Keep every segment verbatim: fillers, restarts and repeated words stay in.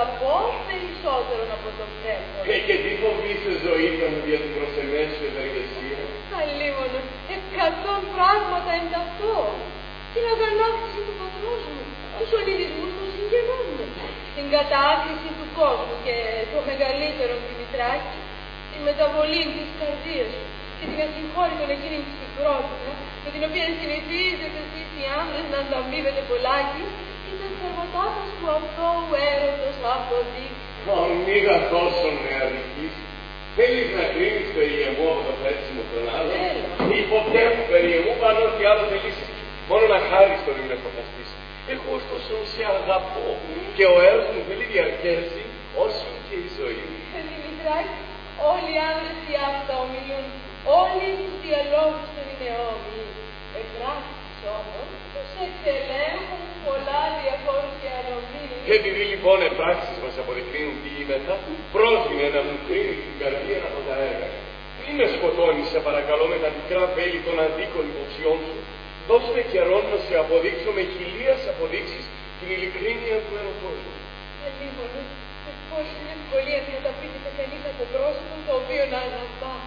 αγαπώ περισσότερο από το βλέπω. Ε, και τι φοβείσαι ζωή θα μου δια την προσεμέσου ευεργεσία. Αλίμονο, εκατόν πράγματα είναι αυτό. Την αγανάκτηση του πατρός μου, τους ονειδισμούς των συγγενών μου, την κατάκριση του κόσμου και το μεγαλύτερο Δημητράκη, την μεταβολή της καρδίας σου και την ασυγχώρητον εκείνη τη συμπρότητα με την οποία συνηθίζετε εσείς οι άνδρες να ανταμείβετε πολλάκι και τα θερματάτα του αθώου έρωτος αποδείξει. Ομίγα τόσο με αδικείς. Θέλεις να κρίνεις περί εμού από το φέρσιμο των άλλων. Υποπτεύω περί εμού πάνω ό,τι άλλο θέλεις. Μόνο να χάρεις τον είναι φωταστής. Εγώ ωστόσο σε αγαπώ και ο έρωτος μου θέλει διαρκέσει όσο και η ζωή μου. Δημητράκη, όλοι οι άνδρες οι αυτά ομιλούν. Όλοι τους διαλόγους των είναι όμοιοι. Επράξεις όμως, τους εξελέγχουν πολλά διαφόρους και ανομίλους. Και επειδή λοιπόν επράξεις μας αποδεικνύουν τι είμεθα, πρότεινε να μου κρίνει την καρδία από τα έργα. Μη με σκοτώνεις, σε παρακαλώ, με τα μικρά βέλη των αντίκων υποψιών σου. Δώσ' με καιρόν να σε αποδείξω με χιλίας αποδείξεις την ειλικρίνεια του ερωτός μου. Αλίμονο, με πόση ευκολία να τα πείτε σε κανείς από πρόσωπο το οποίο να αγαπά.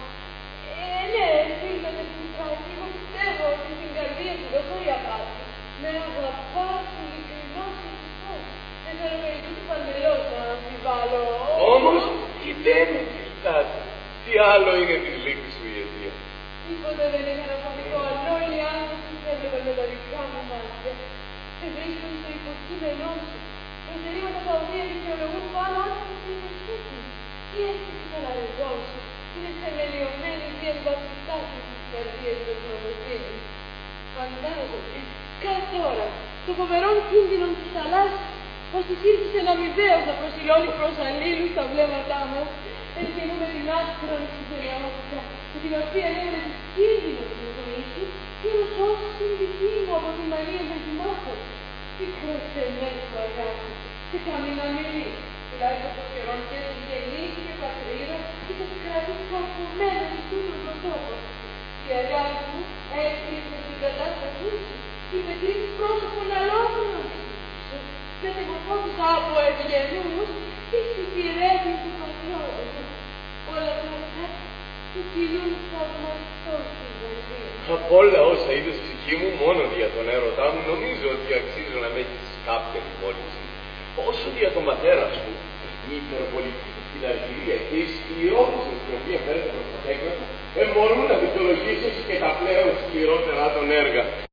Ε, ναι, φίλοτε Δημητράκη, εγώ πιστεύω ότι στην καρδία σου δώσω η απάτη. Με αγαπάς ειλικρινώς και πιστός. Δεν θέλω περίπου του παντελώς να αμφιβάλλω. Όμως, κοιτέμαι, φιλτάτη, τι άλλο είναι της λήξης σου η αιτία. Τίποτα δεν είναι αναπαντικό, αλλά όλοι οι άνθρωποι που έβλεπαν με τα δικά μου μάτια σε βρίσκουν στο υποκείμενό σου. Προτερήματα τα οποία δικαιολογούν πάνω άτομα στην υποσχέση. Η αίσθηση των αρετών σου είναι θεμελιωμένη διαβατικά στις καρδίες των νομοσύνης. Φαντάζομαι, κάθε ώρα, το φοβερό κίνδυνο της θαλάσσης, πως της ήρθε αμοιβαίως να προσιλώνει προς αλλήλους τα βλέμματά μας, ενθυμούμε την άστρον συγγενεότητα, με την οποία έμενε της κίνδυνος στην ζωή σου, και ως όσο συνδυθεί μου από τη μανία με τη μάθω. Πικρός θεμμένος του αγάπη, και καμίνα μιλή, τουλάχιστον των καιρών και συγγενείς και πατρίδα, και σας κρατούν καρφωμένα σε τούτον τον τόπο. Η αγάπη μου έκρυψε την κατάστασή σου, και με τρεις πρόσωπον αλόφωνο σου. Μετεμορφώθησα από ευγενούς και συμπηρέτης του πατρόντος. Όλα αυτά σου κυλούν θαυμαστό στην καρδία. Από όλα όσα είδες ψυχή μου, μόνο για τον έρωτά μου, νομίζω ότι αξίζω να με έχεις κάποια υπόλοιψη. Όσο για τον πατέρα σου, η υπερβολική του φιλαργυρία και η σκληρότητα στην οποία φέρεται προς το τέκνα του, ε, μπορούν να δικαιολογήσουν και τα πλέον σκληρότερα των έργα.